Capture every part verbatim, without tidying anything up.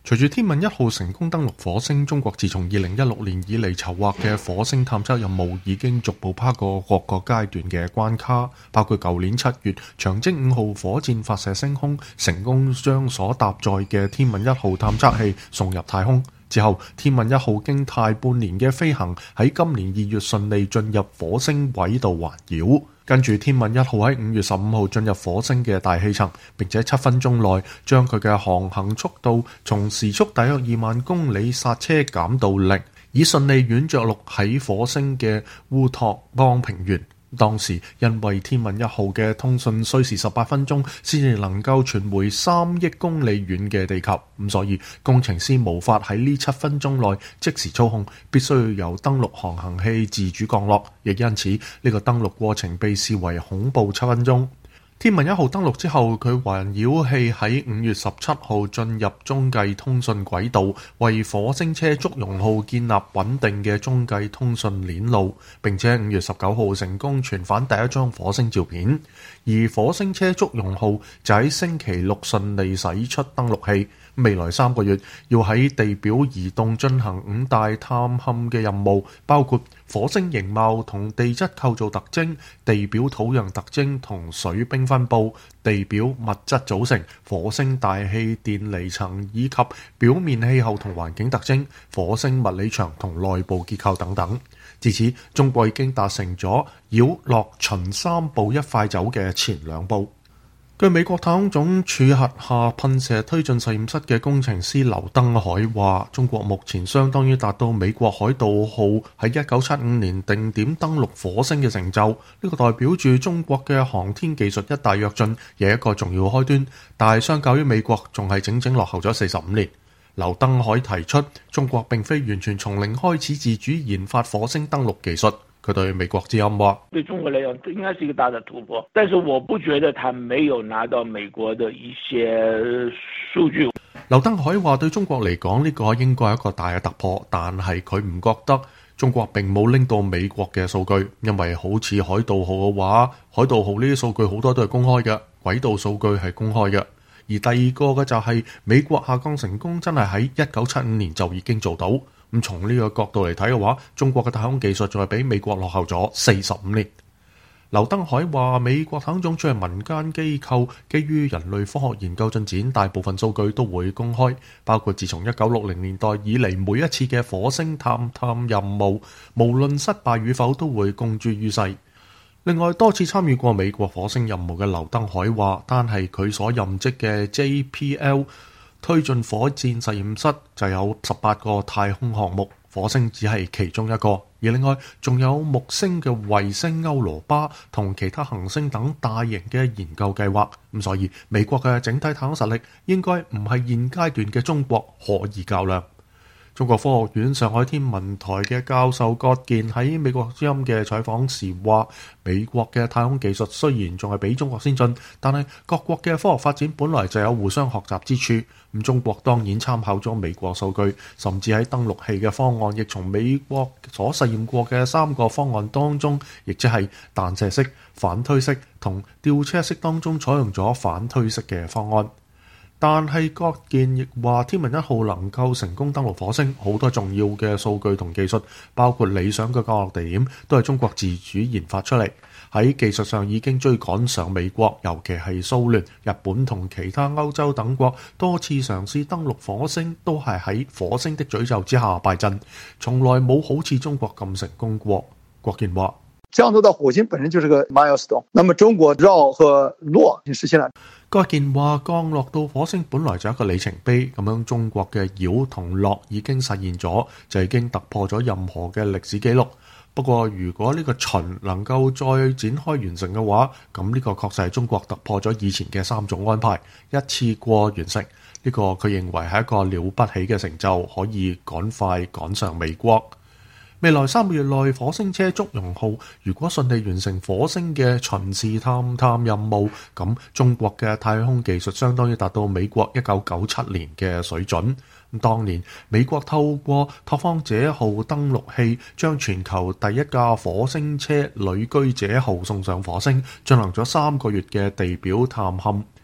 隨住天問一號成功登陸火星，中國自從二零一六年以嚟籌劃嘅火星探測任務已經逐步跨過各個階段嘅關卡，包括舊年七月長征五號火箭發射升空，成功將所搭載嘅天問一號探測器送入太空。之後，天問一號經太半年嘅飛行，喺今年二月順利進入火星軌道環繞。跟住，天問一號喺五月十五號進入火星嘅大氣層，並且七分鐘內將佢嘅航行速度從時速大約二萬公里剎車減到零，以順利軟着陸喺火星嘅烏托邦平原。當時因為天問一號嘅通訊需時十八分鐘先至能夠傳回三億公里遠嘅地球，咁所以工程師無法喺呢七分鐘內即時操控，必須要由登陸航行器自主降落，亦因此呢個登陸過程被視為恐怖七分鐘。天問一號登陸之後，佢環繞器喺五月十七號進入中繼通訊軌道，為火星車祝融號建立穩定嘅中繼通訊鏈路，並且五月十九號成功傳返第一張火星照片。而火星車祝融號就喺星期六順利駛出登陸器，未來三個月要喺地表移動進行五大探勘嘅任務，包括火星形貌同地質構造特徵、地表土壤特徵同水冰分佈、地表物質組成、火星大氣電離層以及表面氣候同環境特徵、火星物理場同內部結構等等。至此，中國已經達成咗繞落巡三步一塊走嘅前兩步。據美國太空總署轄下噴射推進實驗室嘅工程師劉登海話，中國目前相當於達到美國海盜號喺一九七五年定點登陸火星嘅成就。呢個代表住中國嘅航天技術一大躍進，有一個重要開端，但係相較於美國仲係整整落後咗四十五年。劉登海提出，中國並非完全從零開始自主研發火星登陸技術。佢對美國之音話： 對中國來講，應該是一個大的突破，但是我不覺得他沒有拿到美國的一些數據。 劉登海話：對中國嚟講，呢個應該係一個大嘅突破，但係佢唔覺得中國並冇拎到美國嘅數據，因為好似海盜號嘅話，海盜號呢啲數據好多都係公開嘅，軌道數據係公開嘅。而第二個嘅就係美國下降成功真係喺一九七五年就已經做到。咁從呢個角度嚟睇嘅話，中國嘅太空技術仲係比美國落後咗四十五年。劉登海話：美國太空總署係民間機構，基於人類科學研究進展，大部分數據都會公開，包括自從一九六零年代以嚟每一次嘅火星探探任務，無論失敗與否都會公諸於世。另外，多次參與過美國火星任務嘅劉登海話，單係佢所任職嘅 J P L 推進火箭實驗室就有十八個太空項目，火星只係其中一個。而另外仲有木星嘅衛星歐羅巴同其他行星等大型嘅研究計劃。咁所以美國嘅整體太空實力應該唔係現階段嘅中國可以較量。中國科學院上海天文台嘅教授葛健喺美國之音嘅採訪時話，美國嘅太空技術雖然仲係比中國先進，但係各國嘅科學發展本來就有互相學習之處。咁中國當然參考咗美國數據，甚至喺登陸器嘅方案亦從美國所實驗過嘅三個方案當中，亦即係彈射式、反推式同吊車式當中採用咗反推式嘅方案。但係葛健亦話，天問一號能夠成功登陸火星，好多重要嘅數據同技術，包括理想嘅降落地點，都係中國自主研發出嚟。喺技術上已經追趕上美國，尤其係蘇聯、日本同其他歐洲等國多次嘗試登陸火星，都係喺火星的詛咒之下敗陣，從來冇好似中國咁成功過。葛健話： 降落到火星本身就是個 milestone， 那麼中國繞和落已經實現了。 葛健話：降落到火星本來就係一個里程碑，咁樣中國嘅繞同落已經實現咗，就已經突破咗任何嘅歷史紀錄。不過如果呢個巡能夠再展開完成嘅話，咁呢個確實係中國突破咗以前嘅三種安排，一次過完成。呢個佢認為係一個了不起嘅成就，可以趕快趕上美國。未來三個月內，火星車祝融號如果順利完成火星嘅巡視探探任務，咁中國嘅太空技術相當於達到美國一九九七年嘅水準。咁當年美國透過拓荒者號登陸器，將全球第一架火星車旅居者號送上火星，進行咗三個月嘅地表探勘。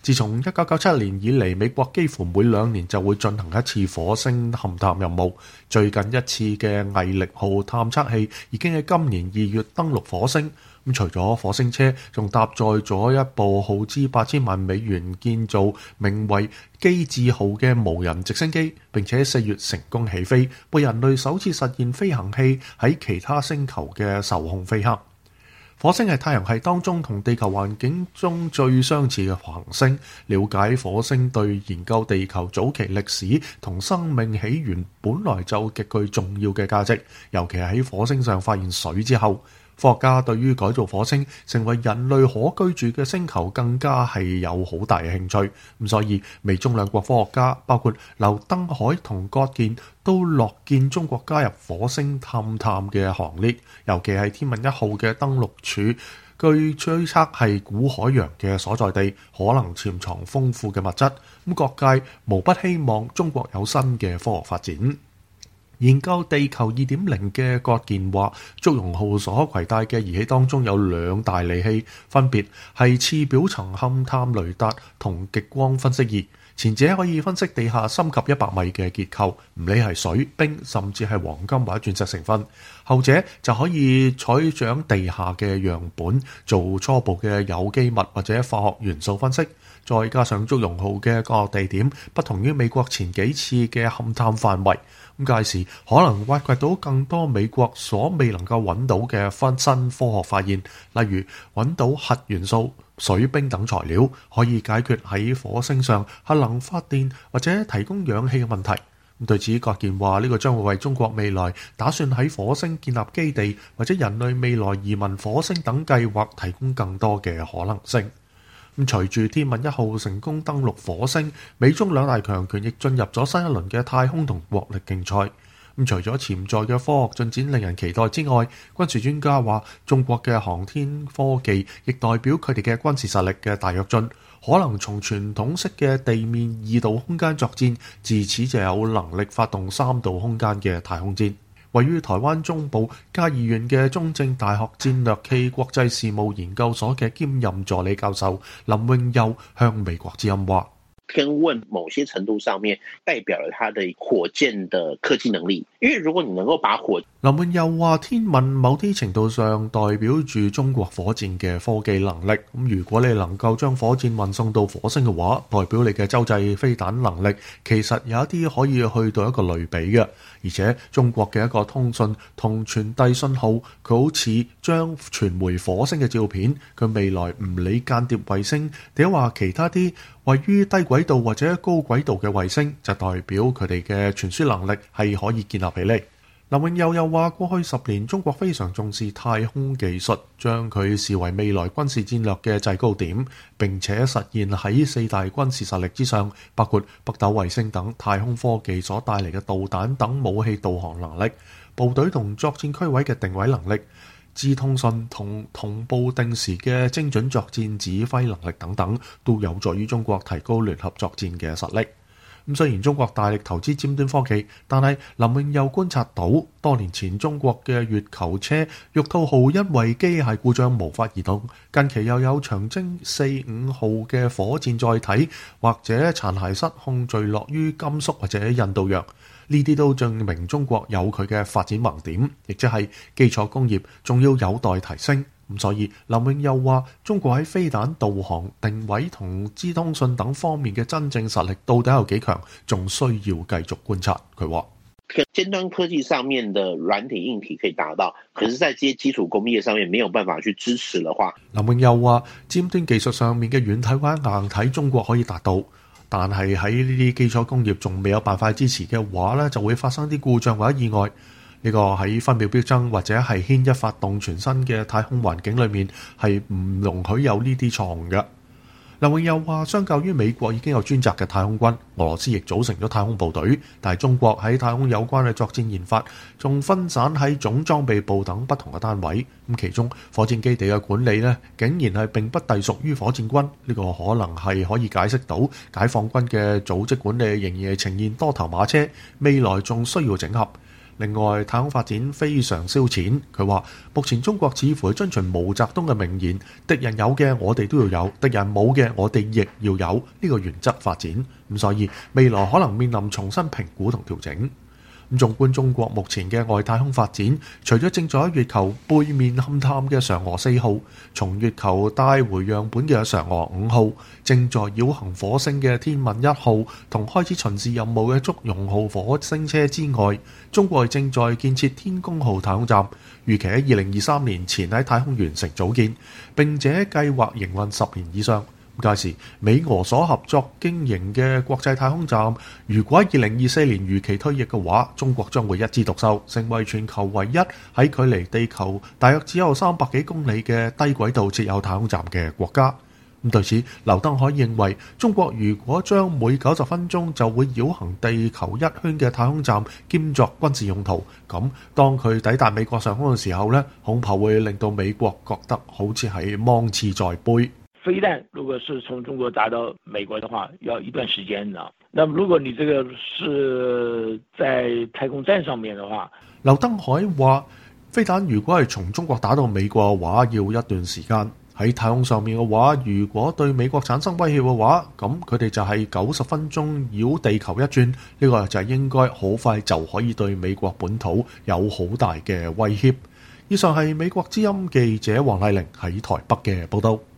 自從一九九七年以嚟，美國幾乎每兩年就會進行一次火星勘探任務。最近一次嘅毅力號探測器已經喺今年二月登陸火星。咁除咗火星車，仲搭載咗一部耗資八千萬美元建造、名為機智號嘅無人直升機，並且四月成功起飛，為人類首次實現飛行器喺其他星球嘅受控飛行。火星係太陽系當中同地球環境中最相似嘅行星，了解火星對研究地球早期歷史同生命起源本來就極具重要嘅價值，尤其係喺火星上發現水之後，科學家對於改造火星成為人類可居住嘅星球更加係有好大嘅興趣。咁所以美中兩國科學家包括劉登海同葛健都樂見中國加入火星探探嘅行列，尤其係天問一號嘅登陸處，據推測係古海洋嘅所在地，可能潛藏豐富嘅物質。咁各界無不希望中國有新嘅科學發展。研究地球二點零嘅葛健話，祝融號所攜帶嘅儀器當中有兩大利器，分別係次表層勘探雷達同極光分析儀。前者可以分析地下深及一百米嘅結構，唔理係水、冰，甚至係黃金或者鑽石成分；後者就可以採樣地下嘅樣本，做初步嘅有機物或者化學元素分析。再加上祝融號嘅降落地點不同於美國前幾次嘅勘探範圍，咁屆時可能挖掘到更多美國所未能夠揾到嘅分新科學發現，例如揾到核元素、水冰等材料，可以解決喺火星上核能發電或者提供氧氣嘅問題。對此，葛健話呢個將會為中國未來打算喺火星建立基地或者人類未來移民火星等計劃提供更多嘅可能性。咁隨住天問一號成功登陸火星，美中兩大強權亦進入咗新一輪嘅太空同國力競賽。咁除咗潛在嘅科學進展令人期待之外，軍事專家話中國嘅航天科技亦代表佢哋嘅軍事實力嘅大躍進，可能從傳統式嘅地面二度空間作戰，自此就有能力發動三度空間嘅太空戰。位於台灣中部嘉義縣嘅中正大學戰略暨國際事務研究所嘅兼任助理教授林永佑向美國之音話： 天問某些程度上面代表了它的火箭的科技能力，因為如果你能夠把火林永佑話，天問某啲程度上代表住中國火箭嘅科技能力。咁如果你能夠將火箭運送到火星嘅話，代表你嘅洲際飛彈能力其實有一啲可以去到一個類比嘅。而且中國嘅一個通訊同傳遞信號，佢好似將傳回火星嘅照片，佢未來唔理間諜衛星，定話其他啲位於低軌道或者高軌道嘅衛星，就代表佢哋嘅傳輸能力係可以建立起嚟。林永佑又話，過去十年中國非常重視太空技術，將佢視為未來軍事戰略嘅制高點，並且實現喺四大軍事實力之上，包括北斗衛星等太空科技所帶嚟嘅導彈等武器導航能力、部隊同作戰區位嘅定位能力、資通訊同同步定時嘅精準作戰指揮能力等等，都有助於中國提高聯合作戰嘅實力。咁雖然中國大力投資尖端科技，但係林永佑觀察到，多年前中國嘅月球車玉兔號因為機械故障無法移動，近期又有長征四五號嘅火箭載體或者殘骸失控墜落於甘肅或者印度洋，呢啲都證明中國有佢嘅發展盲點，亦即係基礎工業仲要有待提升。咁所以林永佑話，中國喺飛彈導航、定位同資通訊等方面嘅真正實力到底有幾強，仲需要繼續觀察。佢話尖端科技上面的軟體硬體可以達到，可是在這些基礎工業上面沒有辦法去支持的話， 林永佑話，尖端技術上面嘅軟體或者硬體中國可以達到，但係喺呢啲基礎工業仲未有辦法支持嘅話呢，就會發生啲故障或者意外。呢個喺分秒必爭或者係牽一發動全新嘅太空環境裏面係唔容許有呢啲錯誤嘅。林永佑話，相較於美國已經有專責嘅太空軍，俄羅斯亦組成咗太空部隊，但係中國喺太空有關嘅作戰研發仲分散喺總裝備部等不同嘅單位。咁其中火箭基地嘅管理呢，竟然係並不隸屬於火箭軍。呢個可能係可以解釋到解放軍嘅組織管理仍然係呈現多頭馬車，未來仲需要整合。 另外，太空發展非常燒錢。佢話：目前中國似乎係遵循毛澤東嘅名言，敵人有嘅我哋都要有，敵人冇嘅我哋亦要有呢個原則發展。咁所以未來可能面臨重新評估同調整。咁縱觀中國目前嘅外太空發展，除咗正在喺月球背面勘探嘅嫦娥四號，從月球帶回樣本嘅嫦娥五號，正在繞行火星嘅天問一號，同開始巡視任務嘅祝融號火星車之外，中國正在建設天宮號太空站，預期喺二零二三年前喺太空完成組建，並且計劃營運十年以上。屆時，美俄所合作經營嘅國際太空站，如果喺二零二四年如期推役嘅話，中國將會一枝獨秀，成為全球唯一喺距離地球大約只有三百幾公里嘅低軌道設有太空站嘅國家。咁對此，劉登海認為，中國如果將每九十分鐘就會繞行地球一圈嘅太空站兼作軍事用途，咁當佢抵達美國上空嘅時候呢，恐怕會令到美國覺得好似係芒刺在背。 飛彈如果是從中國打到美國的話，要一段時間的。那麼如果你這個是在太空站上面的話， 劉登海話，飛彈如果係從中國打到美國嘅話，要一段時間。喺太空上面嘅話，如果對美國產生威脅嘅話，咁佢哋就係九十分鐘繞地球一轉，呢、這個就係應該好快就可以對美國本土有好大嘅威脅。以上係美國之音記者黃麗玲喺台北嘅報道。